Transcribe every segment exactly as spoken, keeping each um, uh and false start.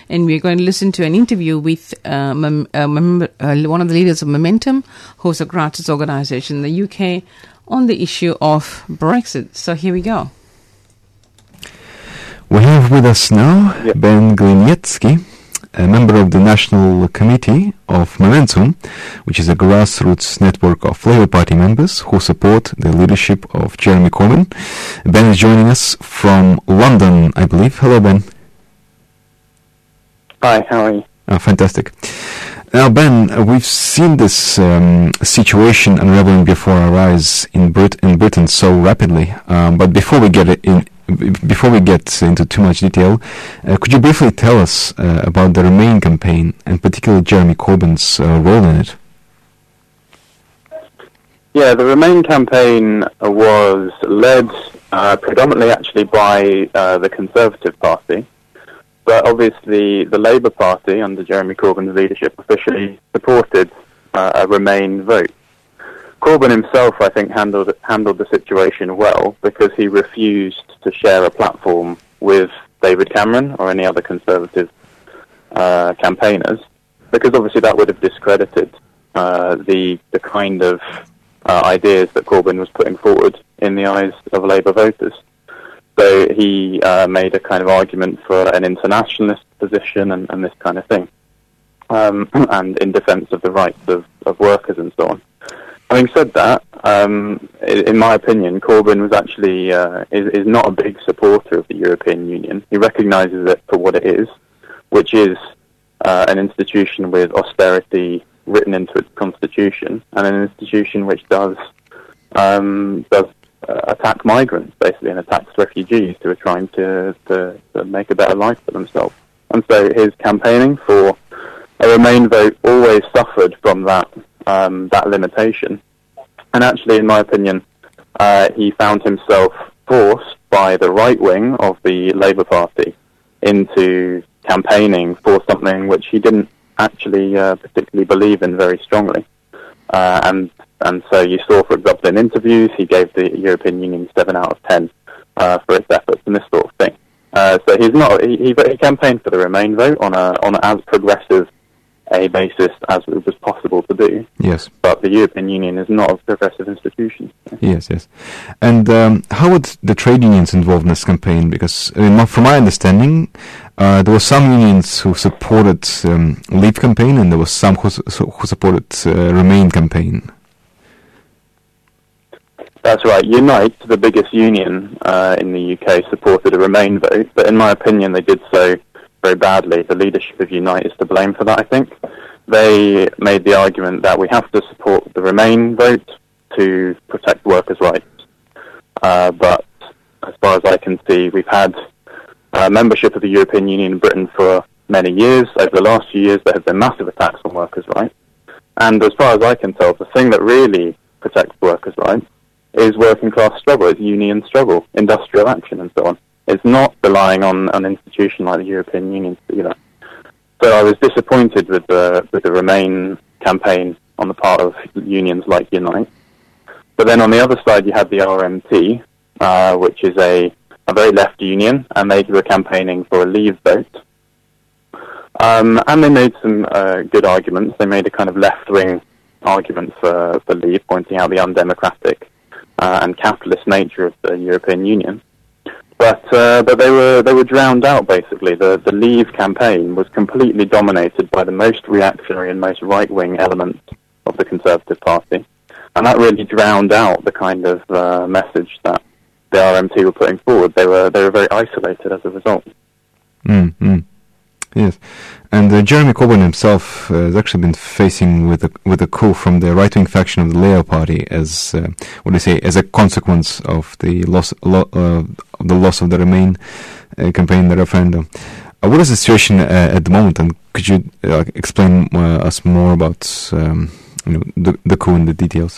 and we're going to listen to an interview with uh, mem- uh, mem- uh, one of the leaders of Momentum, who's a grassroots organisation in the U K, on the issue of Brexit. So here we go. We have with us now Yep. Ben Gliniecki, a member of the National Committee of Momentum, which is a grassroots network of Labour Party members who support the leadership of Jeremy Corbyn. Ben is joining us from London, I believe. Hello, Ben. Hi, how are you? Oh, fantastic. Now, Ben, uh, we've seen this um, situation unraveling before our eyes in, Brit- in Britain so rapidly. Um, but before we get it in, before we get into too much detail, uh, could you briefly tell us uh, about the Remain campaign and particularly Jeremy Corbyn's uh, role in it? Yeah, the Remain campaign was led uh, predominantly actually by uh, the Conservative Party, but obviously the Labour Party under Jeremy Corbyn's leadership officially supported uh, a Remain vote. Corbyn himself, I think, handled handled the situation well because he refused to share a platform with David Cameron or any other Conservative uh, campaigners, because obviously that would have discredited uh, the the kind of uh, ideas that Corbyn was putting forward in the eyes of Labour voters. So he uh, made a kind of argument for an internationalist position and, and this kind of thing, um, and in defence of the rights of, of workers and so on. Having said that, um, in my opinion, Corbyn was actually uh, is, is not a big supporter of the European Union. He recognises it for what it is, which is uh, an institution with austerity written into its constitution, and an institution which does um, does uh, attack migrants, basically, and attacks refugees who are trying to, to, to make a better life for themselves. And so his campaigning for a Remain vote always suffered from that Um, that limitation. And actually, in my opinion, uh, he found himself forced by the right wing of the Labour Party into campaigning for something which he didn't actually uh, particularly believe in very strongly. Uh, and and so you saw, for example, in interviews, he gave the European Union seven out of ten uh, for its efforts and this sort of thing. Uh, so he's not. He, he, he campaigned for the Remain vote on a on a as progressive a basis as it was possible to do. Yes. But the European Union is not a progressive institution. Yes, yes. And um, how would the trade unions involved in this campaign? Because, I mean, from my understanding, uh, there were some unions who supported um, Leave campaign, and there was some who, su- who supported uh, Remain campaign. That's right. Unite, the biggest union uh, in the U K, supported a Remain vote, but in my opinion, they did so very badly. The leadership of Unite is to blame for that, I think. They made the argument that we have to support the Remain vote to protect workers' rights. Uh, but as far as I can see, we've had uh, membership of the European Union in Britain for many years. Over the last few years, there have been massive attacks on workers' rights. And as far as I can tell, the thing that really protects workers' rights is working class struggle, it's union struggle, industrial action and so on. It's not relying on an institution like the European Union to do that. So I was disappointed with the with the Remain campaign on the part of unions like Unite. But then on the other side, you had the R M T, uh, which is a, a very left union, and they were campaigning for a Leave vote. Um, and they made some uh, good arguments. They made a kind of left-wing argument for, for Leave, pointing out the undemocratic uh, and capitalist nature of the European Union. But uh, but they were they were drowned out, basically. The the Leave campaign was completely dominated by the most reactionary and most right-wing elements of the Conservative Party. And that really drowned out the kind of uh, message that the R M T were putting forward. They were they were very isolated as a result. Mm-hmm. Yes, and uh, Jeremy Corbyn himself uh, has actually been facing with a with a coup from the right-wing faction of the Labour Party as uh, what do you say as a consequence of the loss lo- uh, of the loss of the Remain uh, campaign, the referendum. Uh, what is the situation uh, at the moment, and could you uh, explain uh, us more about um, you know the, the coup and the details?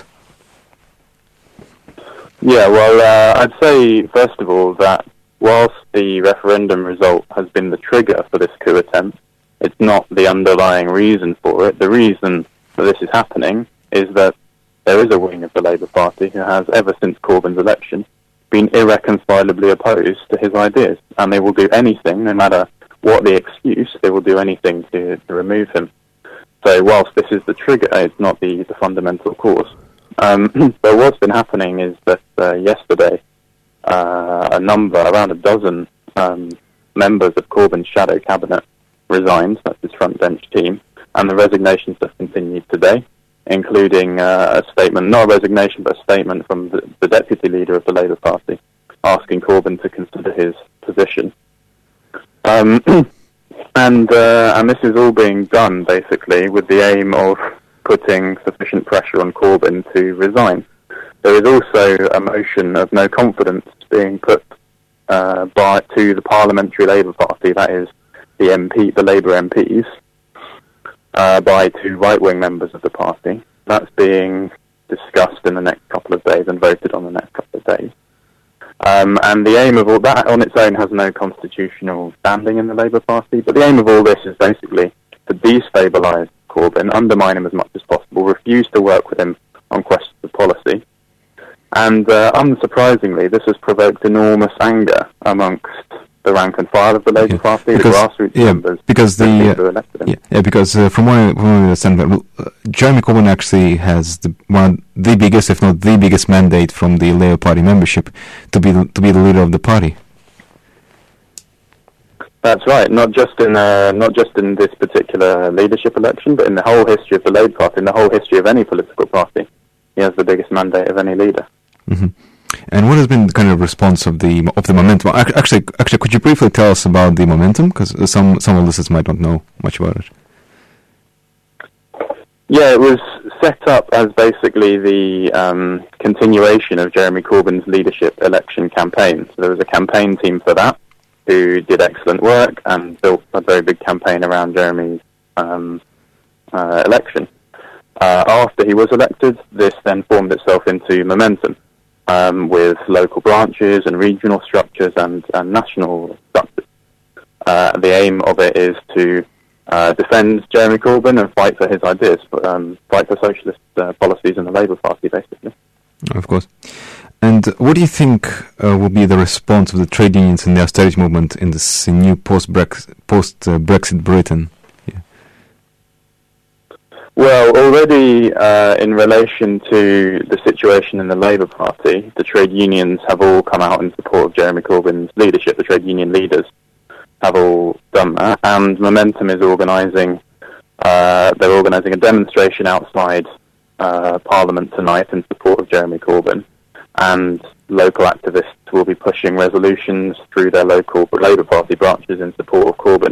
Yeah, well, uh, I'd say first of all that whilst the referendum result has been the trigger for this coup attempt, it's not the underlying reason for it. The reason that this is happening is that there is a wing of the Labour Party who has, ever since Corbyn's election, been irreconcilably opposed to his ideas, and they will do anything, no matter what the excuse, they will do anything to, to remove him. So whilst this is the trigger, it's not the, the fundamental cause. Um, but what's been happening is that uh, yesterday, uh, a number, around a dozen um, members of Corbyn's shadow cabinet resigned, that's his front bench team, and the resignations have continued today, including uh, a statement, not a resignation, but a statement from the, the deputy leader of the Labour Party, asking Corbyn to consider his position. Um, and uh, and this is all being done, basically, with the aim of putting sufficient pressure on Corbyn to resign. There is also a motion of no confidence being put uh, by to the Parliamentary Labour Party, that is, the M P, the Labour M Ps, uh, by two right-wing members of the party. That's being discussed in the next couple of days and voted on the next couple of days. Um, and the aim of all that on its own has no constitutional standing in the Labour Party, but the aim of all this is basically to destabilise Corbyn, undermine him as much as possible, refuse to work with him on questions of policy. And uh, unsurprisingly, this has provoked enormous anger amongst the rank and file of the Labour yeah. Party, because, the grassroots yeah, members, because the uh, elected him. yeah, yeah, because uh, from what I, from what I understand, uh, Jeremy Corbyn actually has the, one of the biggest, if not the biggest, mandate from the Labour Party membership to be the, to be the leader of the party. That's right. Not just in uh, not just in this particular leadership election, but in the whole history of the Labour Party, in the whole history of any political party, he has the biggest mandate of any leader. Mm-hmm. And what has been the kind of response of the of the momentum? Actually, actually, could you briefly tell us about the momentum? Because some some of the listeners might not know much about it. Yeah, it was set up as basically the um, continuation of Jeremy Corbyn's leadership election campaign. So there was a campaign team for that who did excellent work and built a very big campaign around Jeremy's um, uh, election. Uh, after he was elected, this then formed itself into momentum. Um, with local branches and regional structures and, and national structures. Uh, the aim of it is to uh, defend Jeremy Corbyn and fight for his ideas, um, fight for socialist uh, policies in the Labour Party, basically. Of course. And what do you think uh, will be the response of the trade unions and the austerity movement in this new post-Brexit, post-Brexit Britain? Well, already uh, in relation to the situation in the Labour Party, the trade unions have all come out in support of Jeremy Corbyn's leadership. The trade union leaders have all done that, and Momentum is organising. Uh, they're organising a demonstration outside uh, Parliament tonight in support of Jeremy Corbyn, and local activists will be pushing resolutions through their local Labour Party branches in support of Corbyn.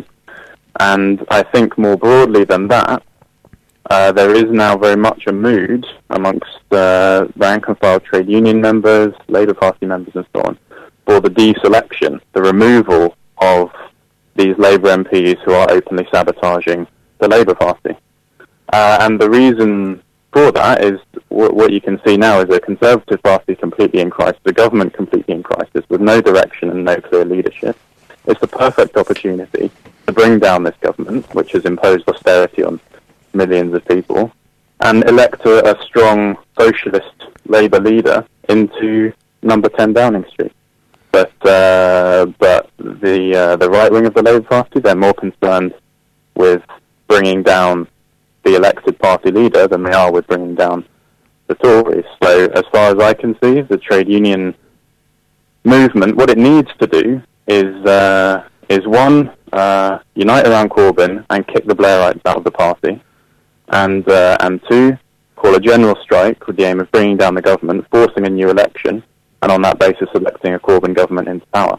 And I think more broadly than that, Uh, there is now very much a mood amongst uh, rank and file trade union members, Labour Party members and so on, for the deselection, the removal of these Labour M Ps who are openly sabotaging the Labour Party. Uh, and the reason for that is w- what you can see now is a Conservative Party completely in crisis, the government completely in crisis, with no direction and no clear leadership. It's the perfect opportunity to bring down this government, which has imposed austerity on millions of people, and elect a, a strong socialist Labour leader into number ten Downing Street. But uh, but the uh, the right wing of the Labour Party, they're more concerned with bringing down the elected party leader than they are with bringing down the Tories. So as far as I can see, the trade union movement, what it needs to do is uh, is one, uh, unite around Corbyn and kick the Blairites out of the party. And uh, and two, call a general strike with the aim of bringing down the government, forcing a new election, and on that basis electing a Corbyn government into power.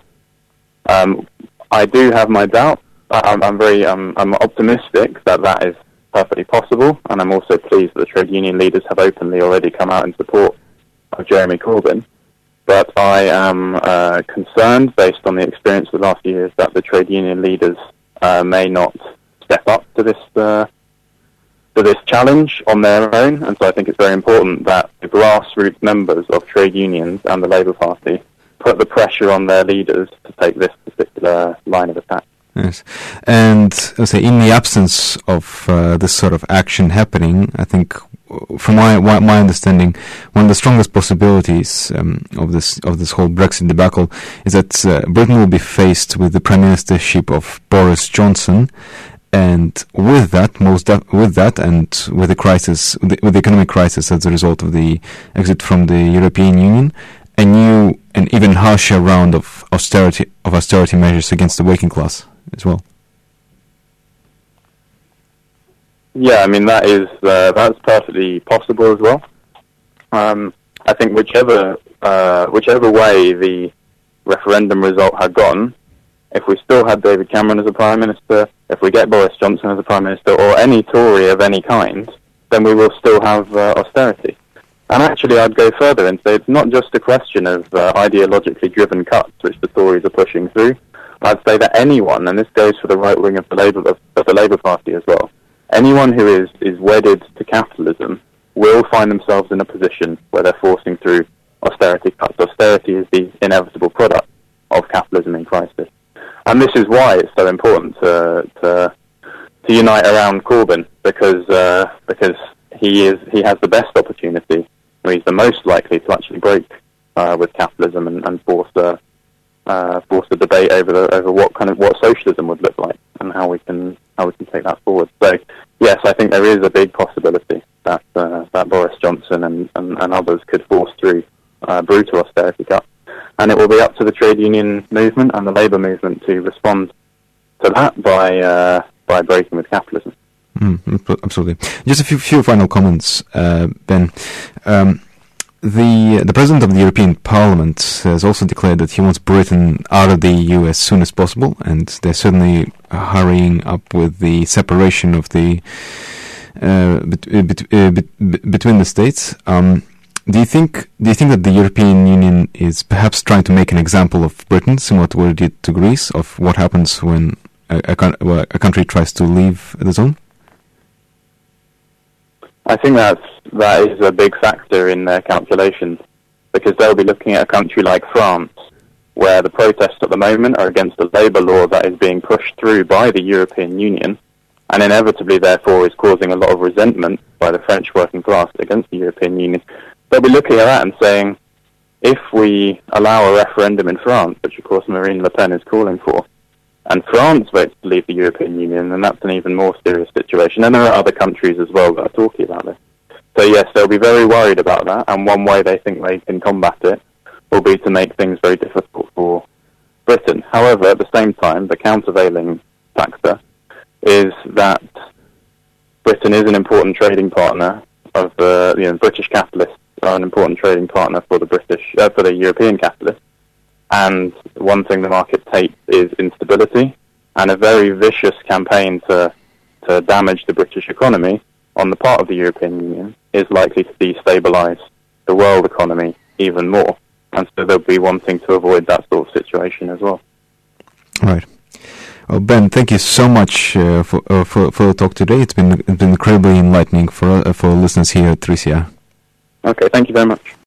Um, I do have my doubts. I'm, I'm very um, I'm optimistic that that is perfectly possible, and I'm also pleased that the trade union leaders have openly already come out in support of Jeremy Corbyn. But I am uh, concerned, based on the experience of the last few years, that the trade union leaders uh, may not step up to this uh, to this challenge on their own, and so I think it's very important that the grassroots members of trade unions and the Labour Party put the pressure on their leaders to take this particular line of attack. Yes, and let's say in the absence of uh, this sort of action happening, I think, from my my understanding, one of the strongest possibilities um, of this of this whole Brexit debacle is that uh, Britain will be faced with the prime ministership of Boris Johnson, and with that, most def- with that, and with the crisis, with the, with the economic crisis as a result of the exit from the European Union, a new and even harsher round of austerity of austerity measures against the working class as well. Yeah, I mean that is uh, that's perfectly possible as well. Um, I think whichever uh, whichever way the referendum result had gone, if we still had David Cameron as a Prime Minister, if we get Boris Johnson as a Prime Minister, or any Tory of any kind, then we will still have uh, austerity. And actually, I'd go further and say it's not just a question of uh, ideologically driven cuts, which the Tories are pushing through. I'd say that anyone, and this goes for the right wing of the Labour of, of the Labour Party as well, anyone who is, is wedded to capitalism will find themselves in a position where they're forcing through austerity cuts. Austerity is the inevitable product of capitalism in crisis. And this is why it's so important to to, to unite around Corbyn, because uh, because he is he has the best opportunity, or he's the most likely to actually break uh, with capitalism and, and force a uh, force a debate over the, over what kind of what socialism would look like and how we can how we can take that forward. So yes, I think there is a big possibility that uh, that Boris Johnson and, and, and others could force through uh, brutal austerity cuts. And it will be up to the trade union movement and the labour movement to respond to that by uh, by breaking with capitalism. Mm, absolutely. Just a few, few final comments, uh, Ben. Um, the the president of the European Parliament has also declared that he wants Britain out of the E U as soon as possible, and they're certainly hurrying up with the separation of the uh, bet, bet, uh, bet, between the states. Um, Do you think do you think that the European Union is perhaps trying to make an example of Britain, similar to what it did to Greece, of what happens when a, a, a country tries to leave the zone? I think that's, that is a big factor in their calculations, because they'll be looking at a country like France, where the protests at the moment are against a labour law that is being pushed through by the European Union, and inevitably, therefore, is causing a lot of resentment by the French working class against the European Union. They'll be looking at that and saying, if we allow a referendum in France, which of course Marine Le Pen is calling for, and France votes to leave the European Union, then that's an even more serious situation. And there are other countries as well that are talking about this. So yes, they'll be very worried about that, and one way they think they can combat it will be to make things very difficult for Britain. However, at the same time, the countervailing factor is that Britain is an important trading partner of the, you know, British capitalists are an important trading partner for the British, uh, for the European capitalists. And one thing the market hates is instability, and a very vicious campaign to to damage the British economy on the part of the European Union is likely to destabilise the world economy even more. And so they'll be wanting to avoid that sort of situation as well. Right. Well, Ben, thank you so much uh, for, uh, for for the talk today. It's been it's been incredibly enlightening for uh, for listeners here at three C R. Okay, thank you very much.